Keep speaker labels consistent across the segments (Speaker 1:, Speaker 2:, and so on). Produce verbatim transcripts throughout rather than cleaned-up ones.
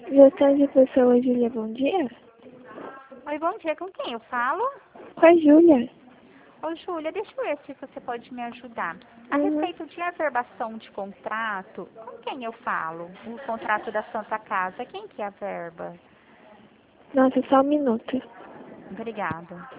Speaker 1: Gestão de pessoas, Júlia, bom dia.
Speaker 2: Oi, bom dia. Com quem eu falo?
Speaker 1: Com a Júlia.
Speaker 2: Ô, Júlia, deixa eu ver se você pode me ajudar. A
Speaker 1: Uhum.
Speaker 2: respeito de averbação de contrato, com quem eu falo? O contrato da Santa Casa, quem que é a verba?
Speaker 1: Nossa, só um minuto.
Speaker 2: Obrigada.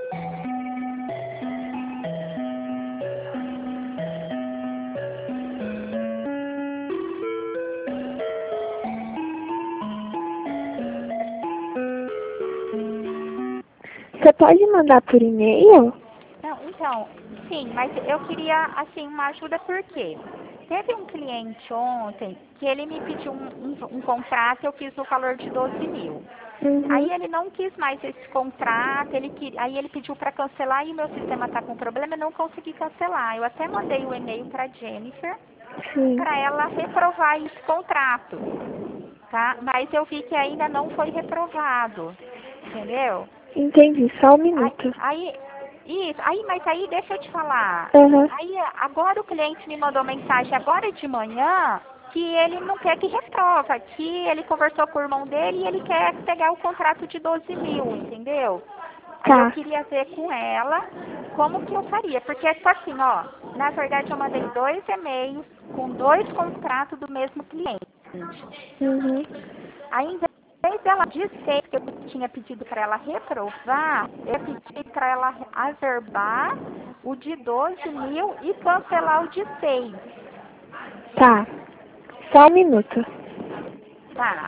Speaker 1: Você pode mandar por e-mail?
Speaker 2: Não, então, sim, mas eu queria, assim, uma ajuda por quê? Teve um cliente ontem que ele me pediu um, um, um contrato e eu fiz no valor de doze mil.
Speaker 1: Uhum.
Speaker 2: Aí ele não quis mais esse contrato, ele queria, aí ele pediu para cancelar e o meu sistema está com problema, eu não consegui cancelar. Eu até mandei o e-mail para Jennifer
Speaker 1: Sim.
Speaker 2: para ela reprovar esse contrato, tá? Mas eu vi que ainda não foi reprovado, entendeu?
Speaker 1: Entendi, só um
Speaker 2: Aí,
Speaker 1: minuto.
Speaker 2: aí, isso, aí, mas aí deixa eu te falar.
Speaker 1: Uhum.
Speaker 2: Aí agora o cliente me mandou mensagem agora de manhã que ele não quer que reprova, que ele conversou com o irmão dele e ele quer pegar o contrato de doze mil, entendeu? Aí eu
Speaker 1: Tá.
Speaker 2: queria ver com ela como que eu faria, porque tipo assim, ó, na verdade eu mandei dois e-mails com dois contratos do mesmo cliente.
Speaker 1: Uhum.
Speaker 2: Aí, em vez dela dizer que eu tinha pedido para ela reprovar, eu pedi para ela averbar o de doze mil e cancelar o de seis.
Speaker 1: Tá. Só um minuto.
Speaker 2: Tá.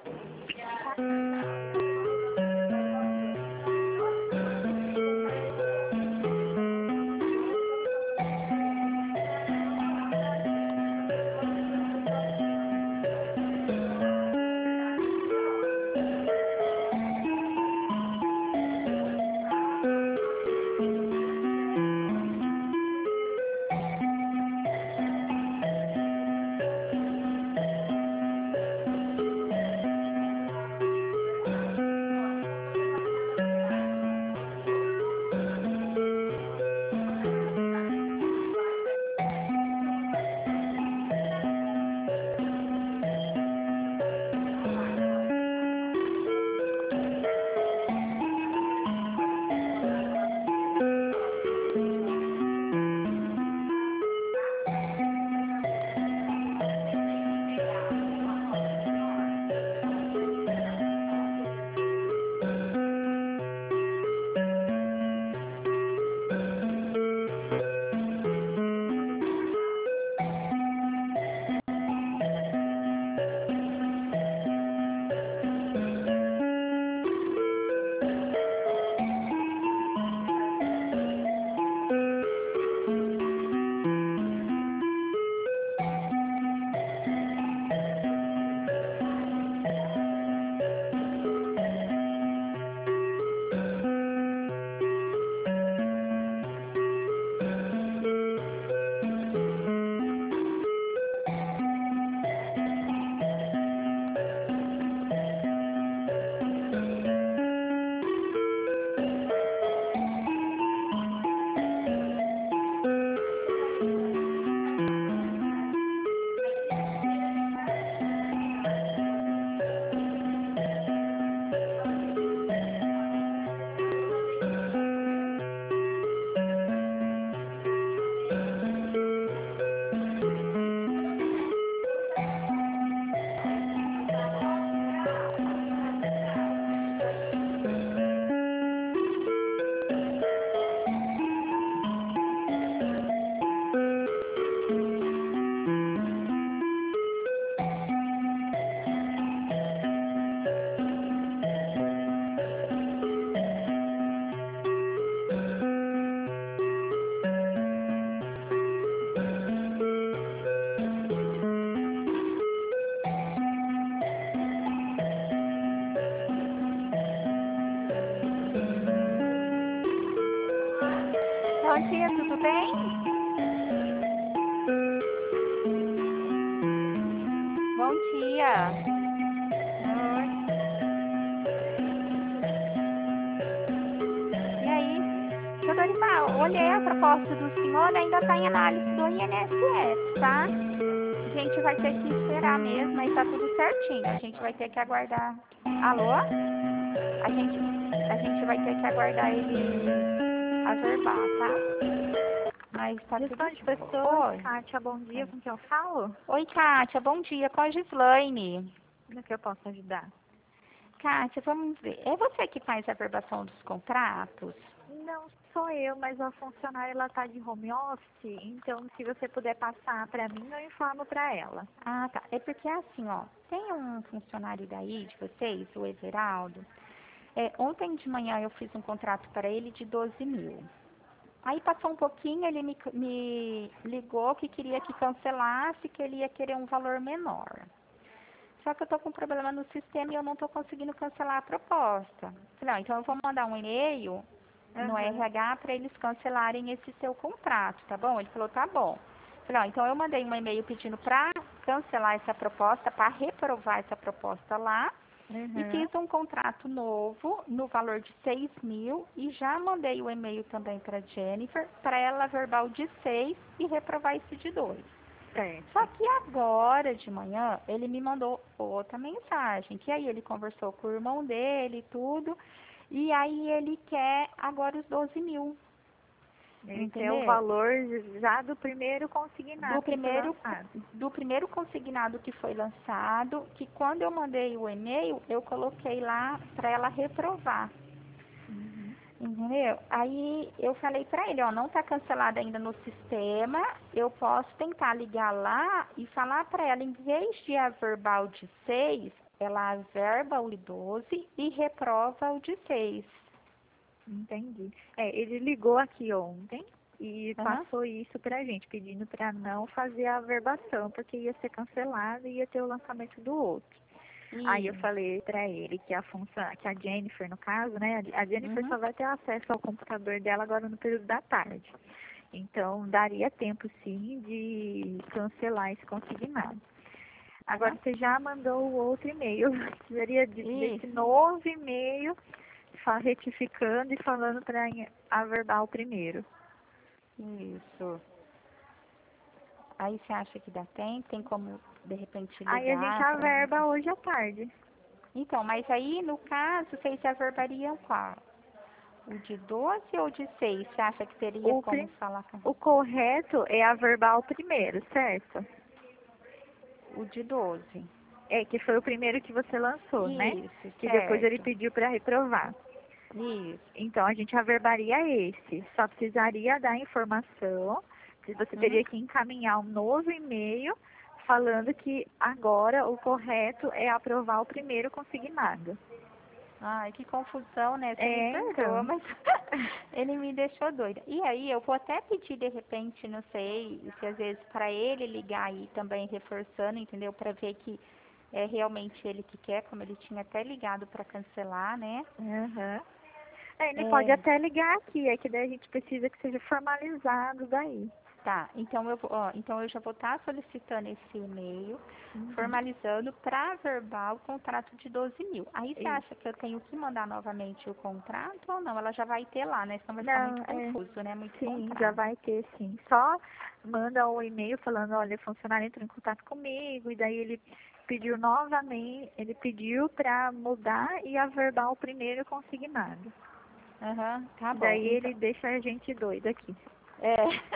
Speaker 2: Bom dia, tudo bem? Bom dia. Oi. E aí? Seu Dorival, olhei a proposta do senhor, ainda está em análise do I N S S, tá? gente vai ter que esperar mesmo, mas tá tudo certinho. A gente vai ter que aguardar. Alô? A gente, a gente vai ter que aguardar ele averbar, tá? Mas tá tudo
Speaker 3: Gestão de
Speaker 2: certo.
Speaker 3: pessoas,
Speaker 2: Oi.
Speaker 3: Kátia, bom dia, com quem eu falo?
Speaker 2: Oi, Kátia, bom dia, com a Gislaine.
Speaker 3: No que eu posso ajudar?
Speaker 2: Kátia, vamos ver. É você que faz a averbação dos contratos?
Speaker 3: Não sou eu, mas a funcionária ela tá de home office, então se você puder passar para mim, eu informo para ela.
Speaker 2: Ah, tá. É porque assim, ó, tem um funcionário daí de vocês, o Everaldo. É, ontem de manhã eu fiz um contrato para ele de doze mil. Aí passou um pouquinho, ele me, me ligou que queria que cancelasse, que ele ia querer um valor menor. Só que eu tô com um problema no sistema e eu não tô conseguindo cancelar a proposta. Falei, ó, então eu vou mandar um e-mail no
Speaker 3: Aham.
Speaker 2: R H para eles cancelarem esse seu contrato, tá bom? Ele falou, tá bom. Falei, ó, então eu mandei um e-mail pedindo para cancelar essa proposta, para reprovar essa proposta lá. E
Speaker 3: Uhum.
Speaker 2: fiz um contrato novo no valor de seis mil e já mandei o e-mail também para Jennifer para ela verbal de seis e reprovar esse de dois.
Speaker 3: Certo.
Speaker 2: Só que agora de manhã ele me mandou outra mensagem, que aí ele conversou com o irmão dele e tudo, e aí ele quer agora os doze mil.
Speaker 3: Esse é o
Speaker 2: Entendeu?
Speaker 3: valor já do primeiro
Speaker 2: Do
Speaker 3: consignado que foi
Speaker 2: primeiro,
Speaker 3: lançado.
Speaker 2: do primeiro consignado que foi lançado, que quando eu mandei o e-mail, eu coloquei lá para ela reprovar.
Speaker 3: Uhum.
Speaker 2: Entendeu? Aí eu falei pra ele, ó, não tá cancelado ainda no sistema, eu posso tentar ligar lá e falar pra ela, em vez de averbar o de seis, ela averba o de doze e reprova o de seis.
Speaker 3: Entendi. É, ele ligou aqui ontem e
Speaker 2: Aham.
Speaker 3: passou isso pra gente, pedindo para não fazer a averbação, porque ia ser cancelado e ia ter o lançamento do outro. Aí eu
Speaker 2: Isso.
Speaker 3: falei pra ele que a função, que a Jennifer, no caso, né, a Jennifer
Speaker 2: Uhum.
Speaker 3: só vai ter acesso ao computador dela agora no período da tarde. Então, daria tempo, sim, de cancelar esse consignado. Agora,
Speaker 2: Aham.
Speaker 3: você já mandou o outro e-mail. Seria de- desse
Speaker 2: Isso.
Speaker 3: novo e-mail, fa- retificando e falando para averbar o primeiro.
Speaker 2: Isso. Aí você acha que dá tempo? Tem como, de repente,
Speaker 3: Aí a gente
Speaker 2: ligar pra...
Speaker 3: averba hoje à tarde.
Speaker 2: Então, mas aí, no caso, vocês averbariam qual? O de doze ou de seis? Você acha que teria
Speaker 3: O,
Speaker 2: como
Speaker 3: pri-
Speaker 2: falar com
Speaker 3: o correto é averbar o primeiro, certo?
Speaker 2: o de doze?
Speaker 3: É, que foi o primeiro que você lançou, né?
Speaker 2: Isso,
Speaker 3: Que depois ele
Speaker 2: certo.
Speaker 3: pediu para reprovar.
Speaker 2: Isso.
Speaker 3: Então, a gente averbaria esse. Só precisaria dar informação que você
Speaker 2: Uhum.
Speaker 3: teria que encaminhar um novo e-mail falando que agora o correto é aprovar o primeiro consignado.
Speaker 2: Ai, que confusão, né? Você me
Speaker 3: É,
Speaker 2: perdoa,
Speaker 3: então.
Speaker 2: mas ele me deixou doida. E aí, eu vou até pedir, de repente, não sei, se às vezes para ele ligar aí também reforçando, entendeu? Para ver que é realmente ele que quer, como ele tinha até ligado para cancelar, né?
Speaker 3: Aham. É, ele pode
Speaker 2: É,
Speaker 3: até ligar aqui, é que daí a gente precisa que seja formalizado daí.
Speaker 2: tá, então eu, vou- ó, então eu já vou estar solicitando esse e-mail,
Speaker 3: Uhum.
Speaker 2: formalizando para verbal o contrato de doze mil. Aí você
Speaker 3: Isso.
Speaker 2: acha que eu tenho que mandar novamente o contrato ou não? Ela já vai ter lá, né? Senão vai ficar
Speaker 3: Não,
Speaker 2: muito
Speaker 3: é.
Speaker 2: confuso, né? Muito
Speaker 3: Sim, já
Speaker 2: contrato.
Speaker 3: vai ter sim. Só manda o e-mail falando, olha, o funcionário entrou em contato comigo, e daí ele pediu novamente, ele pediu para mudar e averbar o primeiro consignado.
Speaker 2: Aham, tá bom.
Speaker 3: Daí
Speaker 2: Então,
Speaker 3: ele deixa a gente doido aqui.
Speaker 2: é,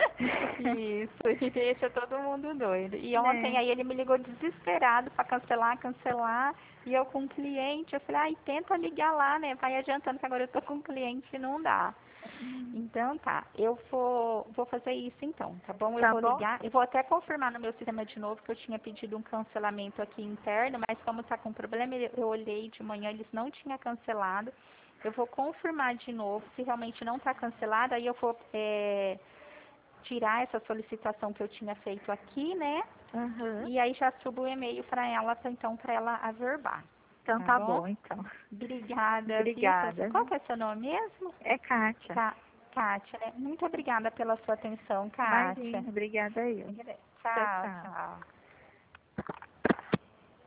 Speaker 2: isso, e deixa todo mundo doido. E ontem
Speaker 3: Né?
Speaker 2: aí ele me ligou desesperado para cancelar, cancelar, e eu com um cliente, eu falei, ai, tenta ligar lá, né? Vai adiantando que agora eu tô com um cliente e não dá. Então tá, eu vou, vou fazer isso então, tá bom? Eu
Speaker 3: Tá
Speaker 2: vou
Speaker 3: bom?
Speaker 2: ligar, eu vou até confirmar no meu sistema de novo que eu tinha pedido um cancelamento aqui interno, mas como tá com problema, eu eu olhei de manhã, eles não tinham cancelado. Eu vou confirmar de novo, se realmente não tá cancelado, aí eu vou é, tirar essa solicitação que eu tinha feito aqui, né?
Speaker 3: Aham.
Speaker 2: E aí já subo o e-mail para ela, pra, então, para ela averbar,
Speaker 3: Então
Speaker 2: tá
Speaker 3: tá
Speaker 2: bom?
Speaker 3: bom, então.
Speaker 2: Obrigada, viu? pela sua-
Speaker 3: Obrigada.
Speaker 2: Qual que é o seu nome mesmo?
Speaker 3: É Kátia.
Speaker 2: Cá- Kátia, né? Muito obrigada pela sua atenção, Kátia.
Speaker 3: Imagina, obrigada eu. Tchau,
Speaker 2: Tchau,
Speaker 3: tchau.
Speaker 2: tchau.